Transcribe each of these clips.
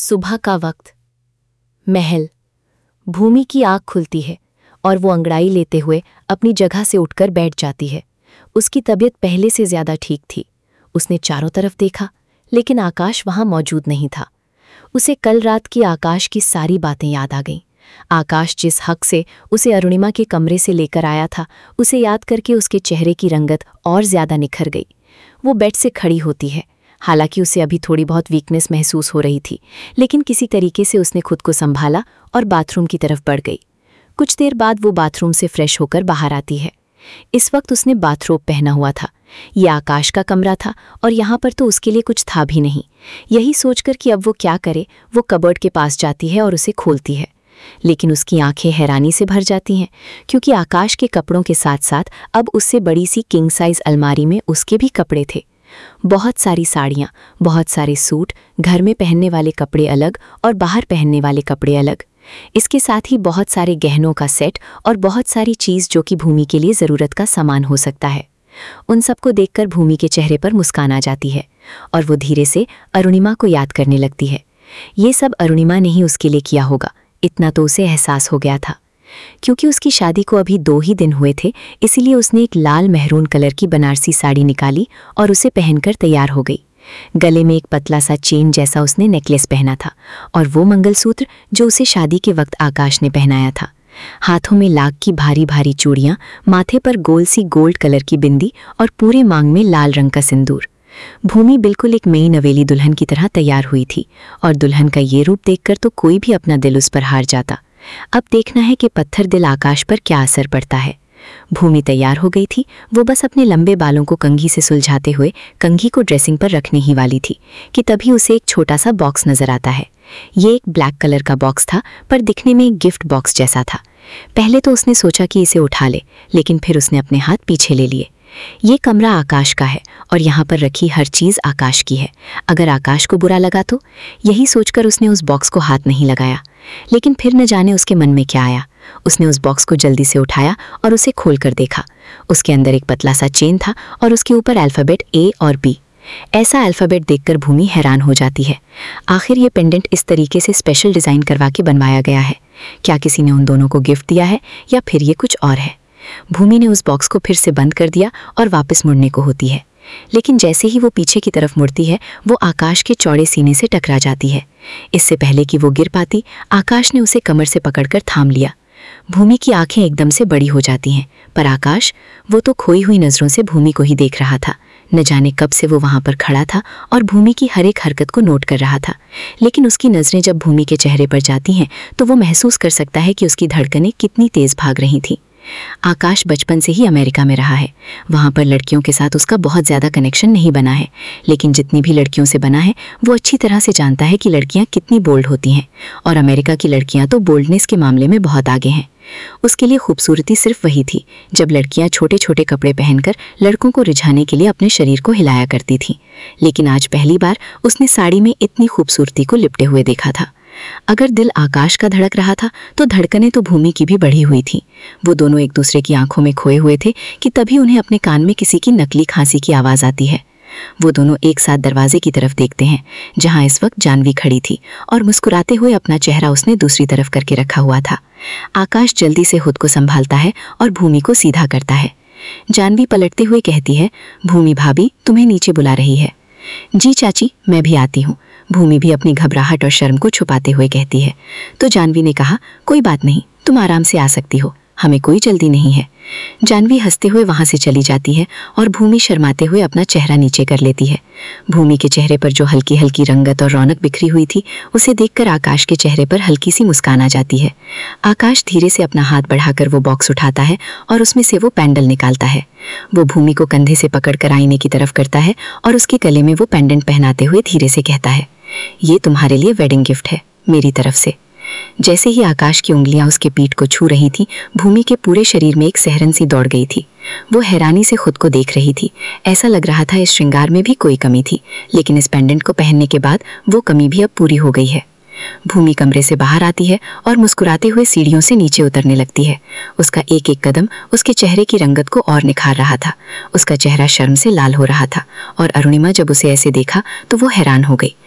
सुबह का वक्त। महल। भूमि की आँख खुलती है और वो अंगड़ाई लेते हुए अपनी जगह से उठकर बैठ जाती है। उसकी तबीयत पहले से ज्यादा ठीक थी। उसने चारों तरफ देखा, लेकिन आकाश वहां मौजूद नहीं था। उसे कल रात की आकाश की सारी बातें याद आ गईं। आकाश जिस हक से उसे अरुणिमा के कमरे से लेकर आया था, उसे याद करके उसके चेहरे की रंगत और ज्यादा निखर गई। वो बेड से खड़ी होती है। हालांकि उसे अभी थोड़ी बहुत वीकनेस महसूस हो रही थी, लेकिन किसी तरीके से उसने खुद को संभाला और बाथरूम की तरफ बढ़ गई। कुछ देर बाद वो बाथरूम से फ्रेश होकर बाहर आती है। इस वक्त उसने बाथरोब पहना हुआ था। ये आकाश का कमरा था और यहाँ पर तो उसके लिए कुछ था भी नहीं। यही सोचकर कि अब वो क्या करे, वो कबर्ड के पास जाती है और उसे खोलती है। लेकिन उसकी आंखें हैरानी से भर जाती हैं, क्योंकि आकाश के कपड़ों के साथ साथ अब उससे बड़ी सी किंग साइज अलमारी में उसके भी कपड़े थे। बहुत सारी साड़ियाँ, बहुत सारे सूट, घर में पहनने वाले कपड़े अलग और बाहर पहनने वाले कपड़े अलग। इसके साथ ही बहुत सारे गहनों का सेट और बहुत सारी चीज़ जो कि भूमि के लिए ज़रूरत का सामान हो सकता है। उन सबको देखकर भूमि के चेहरे पर मुस्कान आ जाती है और वो धीरे से अरुणिमा को याद करने लगती है। ये सब अरुणिमा ने ही उसके लिए किया होगा, इतना तो उसे एहसास हो गया था। क्योंकि उसकी शादी को अभी 2 ही दिन हुए थे, इसीलिए उसने एक लाल मेहरून कलर की बनारसी साड़ी निकाली और उसे पहनकर तैयार हो गई। गले में एक पतला सा चेन जैसा उसने नेकलेस पहना था और वो मंगलसूत्र जो उसे शादी के वक्त आकाश ने पहनाया था। हाथों में लाख की भारी भारी चूड़ियाँ, माथे पर गोल सी गोल्ड कलर की बिंदी और पूरे मांग में लाल रंग का सिंदूर। भूमि बिल्कुल एक नई नवेली दुल्हन की तरह तैयार हुई थी और दुल्हन का ये रूप देखकर तो कोई भी अपना दिल उस पर हार जाता। अब देखना है कि पत्थर दिल आकाश पर क्या असर पड़ता है। भूमि तैयार हो गई थी। वो बस अपने लंबे बालों को कंघी से सुलझाते हुए कंघी को ड्रेसिंग पर रखने ही वाली थी कि तभी उसे एक छोटा सा बॉक्स नजर आता है। ये एक ब्लैक कलर का बॉक्स था, पर दिखने में एक गिफ्ट बॉक्स जैसा था। पहले तो उसने सोचा कि इसे उठा ले, लेकिन फिर उसने अपने हाथ पीछे ले लिए। ये कमरा आकाश का है और यहाँ पर रखी हर चीज़ आकाश की है। अगर आकाश को बुरा लगा तो? यही सोचकर उसने उस बॉक्स को हाथ नहीं लगाया। लेकिन फिर न जाने उसके मन में क्या आया। उसने उस बॉक्स को जल्दी से उठाया और उसे खोलकर देखा। उसके अंदर एक पतला सा चेन था और उसके ऊपर अल्फ़ाबेट A और B। ऐसा अल्फ़ाबेट देखकर भूमि हैरान हो जाती है। आखिर ये पेंडेंट इस तरीके से स्पेशल डिज़ाइन करवा के बनवाया गया है। क्या किसी ने उन दोनों को गिफ्ट दिया है या फिर ये कुछ और है? भूमि ने उस बॉक्स को फिर से बंद कर दिया और वापस मुड़ने को होती है। लेकिन जैसे ही वो पीछे की तरफ मुड़ती है, वो आकाश के चौड़े सीने से टकरा जाती है। इससे पहले कि वो गिर पाती, आकाश ने उसे कमर से पकड़कर थाम लिया। भूमि की आंखें एकदम से बड़ी हो जाती हैं, पर आकाश, वो तो खोई हुई नज़रों से भूमि को ही देख रहा था। न जाने कब से वो वहां पर खड़ा था और भूमि की हर एक हरकत को नोट कर रहा था। लेकिन उसकी नज़रें जब भूमि के चेहरे पर जाती हैं, तो वो महसूस कर सकता है कि उसकी धड़कनें कितनी तेज भाग रही थीं। आकाश बचपन से ही अमेरिका में रहा है। वहाँ पर लड़कियों के साथ उसका बहुत ज़्यादा कनेक्शन नहीं बना है, लेकिन जितनी भी लड़कियों से बना है, वो अच्छी तरह से जानता है कि लड़कियाँ कितनी बोल्ड होती हैं और अमेरिका की लड़कियाँ तो बोल्डनेस के मामले में बहुत आगे हैं। उसके लिए खूबसूरती सिर्फ वही थी जब लड़कियाँ छोटे छोटे कपड़े पहनकर लड़कों को रिझाने के लिए अपने शरीर को हिलाया करती थीं। लेकिन आज पहली बार उसने साड़ी में इतनी खूबसूरती को लिपटे हुए देखा था। अगर दिल आकाश का धड़क रहा था, तो धड़कनें तो भूमि की भी बढ़ी हुई थी। वो दोनों एक दूसरे की आंखों में खोए हुए थे कि तभी उन्हें अपने कान में किसी की नकली खांसी की आवाज़ आती है। वो दोनों एक साथ दरवाजे की तरफ देखते हैं, जहां इस वक्त जानवी खड़ी थी और मुस्कुराते हुए अपना चेहरा उसने दूसरी तरफ करके रखा हुआ था। आकाश जल्दी से खुद को संभालता है और भूमि को सीधा करता है। जानवी पलटते हुए कहती है, भूमि भाभी तुम्हें नीचे बुला रही है। जी चाची, मैं भी आती हूँ। भूमि भी अपनी घबराहट और शर्म को छुपाते हुए कहती है। तो जानवी ने कहा, कोई बात नहीं, तुम आराम से आ सकती हो, हमें कोई जल्दी नहीं है। जानवी हंसते हुए वहां से चली जाती है और भूमि शर्माते हुए अपना चेहरा नीचे कर लेती है। भूमि के चेहरे पर जो हल्की हल्की रंगत और रौनक बिखरी हुई थी, उसे देखकर आकाश के चेहरे पर हल्की सी मुस्कान आ जाती है। आकाश धीरे से अपना हाथ बढ़ाकर वो बॉक्स उठाता है और उसमें से वो पेंडल निकालता है। वो भूमि को कंधे से पकड़कर आईने की तरफ करता है और उसके गले में वो पेंडेंट पहनाते हुए धीरे से कहता है, ये तुम्हारे लिए वेडिंग गिफ्ट है मेरी तरफ से। जैसे ही आकाश की उंगलियां उसके पीठ को छू रही थीं, भूमि के पूरे शरीर में एक सहरन सी दौड़ गई थी। वो हैरानी से खुद को देख रही थी। ऐसा लग रहा था इस श्रृंगार में भी कोई कमी थी, लेकिन इस पेंडेंट को पहनने के बाद वो कमी भी अब पूरी हो गई है। भूमि कमरे से बाहर आती है और मुस्कुराते हुए सीढ़ियों से नीचे उतरने लगती है। उसका एक एक कदम उसके चेहरे की रंगत को और निखार रहा था। उसका चेहरा शर्म से लाल हो रहा था और अरुणिमा जब उसे ऐसे देखा तो वो हैरान हो गई।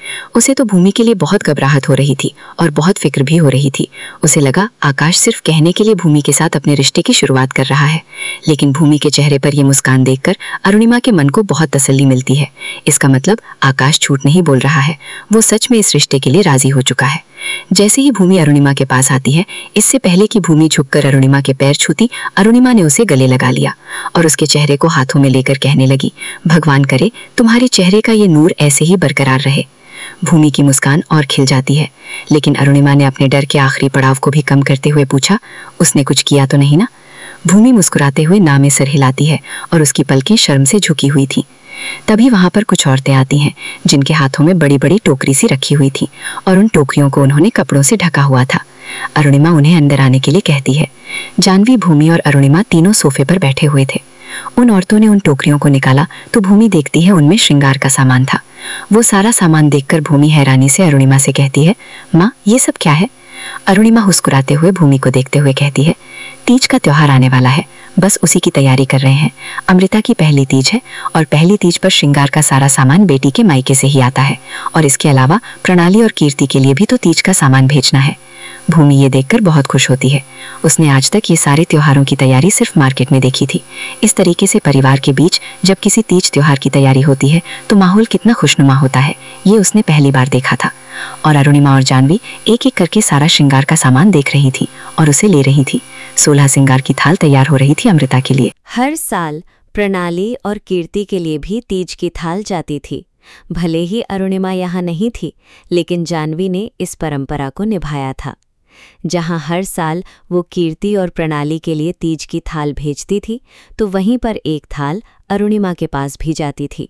उसे तो भूमि के लिए बहुत घबराहट हो रही थी और बहुत फिक्र भी हो रही थी। उसे लगा आकाश सिर्फ कहने के लिए भूमि के साथ अपने रिश्ते की शुरुआत कर रहा है। लेकिन भूमि के चेहरे पर यह मुस्कान देखकर अरुणिमा के मन को बहुत तसल्ली मिलती है। इसका मतलब आकाश झूठ नहीं बोल रहा है, वो सच में इस रिश्ते के लिए राजी हो चुका है। जैसे ही भूमि अरुणिमा के पास आती है, इससे पहले कि भूमि झुककर अरुणिमा के पैर छूती, अरुणिमा ने उसे गले लगा लिया और उसके चेहरे को हाथों में लेकर कहने लगी, भगवान करे तुम्हारे चेहरे का ये नूर ऐसे ही बरकरार रहे। भूमि की मुस्कान और खिल जाती है, लेकिन अरुणिमा ने अपने डर के आखिरी पड़ाव को भी कम करते हुए पूछा, उसने कुछ किया तो नहीं ना? भूमि मुस्कुराते हुए ना में सर हिलाती है और उसकी पलकें शर्म से झुकी हुई थी। तभी वहां पर कुछ औरतें आती हैं जिनके हाथों में बड़ी बड़ी टोकरी सी रखी हुई थी और उन टोकरियों को उन्होंने कपड़ों से ढका हुआ था। अरुणिमा उन्हें अंदर आने के लिए कहती है। जानवी, भूमि और अरुणिमा तीनों सोफे पर बैठे हुए थे। उन औरतों ने उन टोकरियों को निकाला तो भूमि देखती है उनमें श्रृंगार का सामान था। वो सारा सामान देखकर भूमि हैरानी से अरुणिमा से कहती है, माँ ये सब क्या है? अरुणिमा मुस्कुराते हुए भूमि को देखते हुए कहती है, तीज का त्योहार आने वाला है, बस उसी की तैयारी कर रहे हैं। अमृता की पहली तीज है और पहली तीज पर श्रृंगार का सारा सामान बेटी के मायके से ही आता है और इसके अलावा प्रणाली और कीर्ति के लिए भी तो तीज का सामान भेजना है। भूमि ये देखकर बहुत खुश होती है। उसने आज तक ये सारे त्योहारों की तैयारी सिर्फ मार्केट में देखी थी। इस तरीके से परिवार के बीच जब किसी तीज त्योहार की तैयारी होती है तो माहौल कितना खुशनुमा होता है, ये उसने पहली बार देखा था। और अरुणिमा और जानवी एक एक करके सारा श्रृंगार का सामान देख रही थी और उसे ले रही थी। 16 श्रृंगार की थाल तैयार हो रही थी अमृता के लिए। हर साल प्रणाली और कीर्ति के लिए भी तीज की थाल जाती थी। भले ही अरुणिमा यहाँ नहीं थी, लेकिन जानवी ने इस परंपरा को निभाया था। जहाँ हर साल वो कीर्ति और प्रणाली के लिए तीज की थाल भेजती थी, तो वहीं पर एक थाल अरुणिमा के पास भी जाती थी।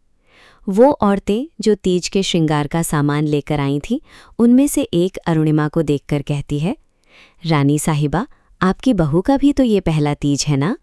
वो औरतें जो तीज के श्रृंगार का सामान लेकर आई थीं, उनमें से एक अरुणिमा को देखकर कहती है, रानी साहिबा, आपकी बहू का भी तो ये पहला तीज है ना?